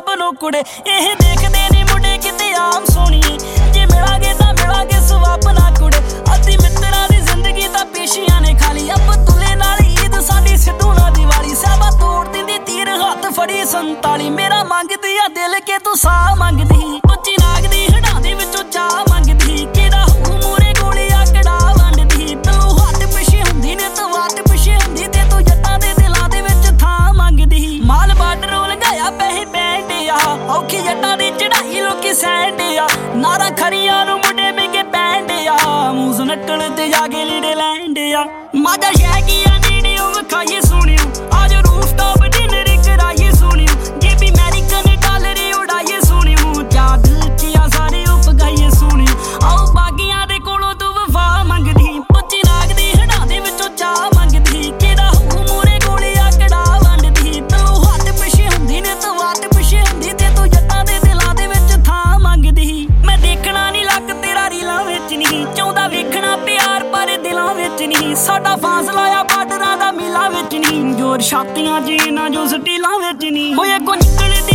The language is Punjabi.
ਸਭ ਨੂੰ ਕੁੜੇ ਇਹ ਦੇਖਦੇ ਨੀ ਮੁੰਡੇ ਕਿਤੇ ਆਮ ਸੋਹਣੀਏ ਜੇ ਮਿਲਾਂਗੇ ਤਾਂ ਮਿਲਾਂਗੇ ਸਵਾਪ ਨਾ ਕੁੜੇ ਅੱਧੀ ਮਿੱਤਰਾਂ ਦੀ ਜ਼ਿੰਦਗੀ ਤਾਂ ਪੇਸ਼ੀਆਂ ਨੇ ਖਾਲੀ ਅਬਦੁੱਲੇ ਨਾਲ ਈਦ ਸਾਡੀ ਸਿੱਧੂ ਨਾਲ ਦੀਵਾਲੀ ਸਾਹਿਬਾ ਤੋੜ ਦਿੰਦੀ ਤੀਰ ਹੱਥ ਫੜੀ 47 ਮੇਰਾ ਮੰਗਦੀ ਆ ਦਿਲ ਕੇ ਤੂੰ ਸਾਹ ਮੰਗਦੀ ਬੱਚੀ ਨਾਗ ਦੀ ਹੱਡਾਂ ਦੇ ਵਿੱਚੋਂ ਚਾਹ ਮੰਗਦੀ ਕਿਹੜਾ ਹੂ ਮੂਰੇ ਗੋਲੀ ਆਕੜਾ ਵੰਡਦੀ ਤੂੰ ਹੱਥ ਪਿੱਛੇ ਹੁੰਦੀ ਨੇ ਤੂੰ ਹੱਥ ਪਿੱਛੇ ਹੁੰਦੀ ਤੇ ਤੂੰ ਜੱਟਾਂ ਦੇ ਦਿਲਾਂ ਦੇ ਵਿੱਚ ਥਾਂ ਮੰਗਦੀ ਮਾਲ ਬਾਰਡਰੋਂ ਲੰਘਾਇਆ ਪੈਸੇ ਬੈਂਡ ਆ ਔਖੀ ਜੱਟਾਂ ਦੀ ਚੜਾਈ ਲੋਕੀ ਸੈਂਡ ਆ ਨਾਰਾ ਖਰੀਆਂ ਨੂੰ ਮੁੰਡੇ ਮਹਿੰਗੇ ਪੈਂਡ ਆ ਮੂਸ ਨੱਟਲ ਤੇ ਜਾ ਕੇ ਲੀੜੇ ਲੈਂਡ ਆ ਮਾਦਾ ਸ਼ਹਿ ਕੀ ਆ ਨੇੜੇ ਉਹ ਵਿਖਾਈਏ ਸੋਹਣਿਓ ਆਜ ਰੂਫ ਟਾਪ ਡਿਨਰ ਕਰਾਈਏ ਸੋਹਣਿਓ ਜੇ ਵੀ ਅਮਰੀਕਨ ਡਾਲਰ ਉਡਾਈਏ ਸੋਹਣਿਓ ਜਾਂ ਦਿਲ ਚ ਆ ਸਾਰੇ ਉਹ ਪਗਾਈਏ ਸੋਹਣਿਓ ਆਓ ਬਾਗੀਆਂ ਦੇ ਕੋਲੋਂ ਤੂੰ ਵਫਾ ਮੰਗਦੀ ਪੁੱਛੀ ਨਾਗ ਦੀ ਹੱਡਾਂ ਦੇ ਵਿੱਚੋਂ ਚਾਹ ਮੰਗਦੀ ਕਿਹੜਾ ਹੂ ਮੂਰੇ ਗੋਲੀ ਆਕੜਾ ਵੰਡਦੀ ਤੂੰ ਹੱਥ ਪਿੱਛੇ ਹੁੰਦੀ ਨੇ ਤੂੰ ਹੱਥ ਪਿੱਛੇ ਹੁੰਦੀ ਤੇ ਤੂੰ ਜੱਟਾਂ ਦੇ ਦਿਲਾਂ ਦੇ ਵਿੱਚ ਥਾਂ ਮੰਗਦੀ ਮੈਂ ਦੇਖਣਾ ਨੀ ਲੱਕ ਤੇਰਾ ਰੀਲਾਂ ਵਿੱਚ ਨਹੀਂ ਚਾਹੁੰਦਾ ਵੇਖਣਾ ਪਿਆਰ ਪਰ ਦਿਲਾਂ ਵਿੱਚ ਨਹੀਂ ਸਾਡਾ ਫਾਸਲਾ ਆ ਬਾਰਡਰਾਂ ਦਾ ਮਿਲਾਂ ਵਿੱਚ ਨਹੀਂ ਜੋਰ ਛਾਤੀਆਂ 'ਚ ਨਾ ਜੋ ਸਟੀਲਾਂ ਵਿੱਚ ਨਹੀਂ ਹੋਏ ਕੋ ਨਿਕਲਦੀ